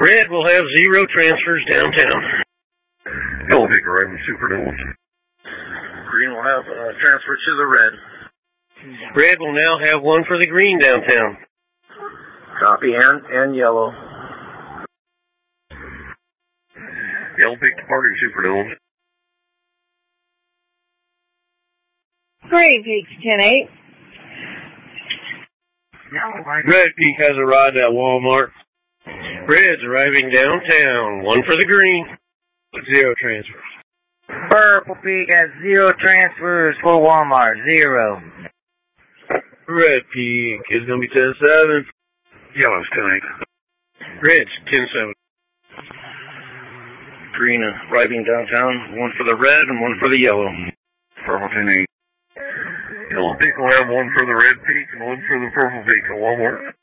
Red will have 0 transfers downtown. Yellow Peak arriving Superdome. Green will have transfer to the red. Red will now have 1 for the green downtown. Copy, and yellow. Yellow Peak departing Superdome. Green Peak's 10-8. Red Peak has arrived at Walmart. Red's arriving downtown. 1 for the green. 0 transfers. Purple Peak has 0 transfers for Walmart. 0. Red Peak is going to be 10-7. Yellow's 10-8. Red's 10-7. Green arriving downtown. 1 for the red and 1 for the yellow. Purple 10-8. Yellow Peak will have 1 for the Red Peak and 1 for the Purple Peak at Walmart.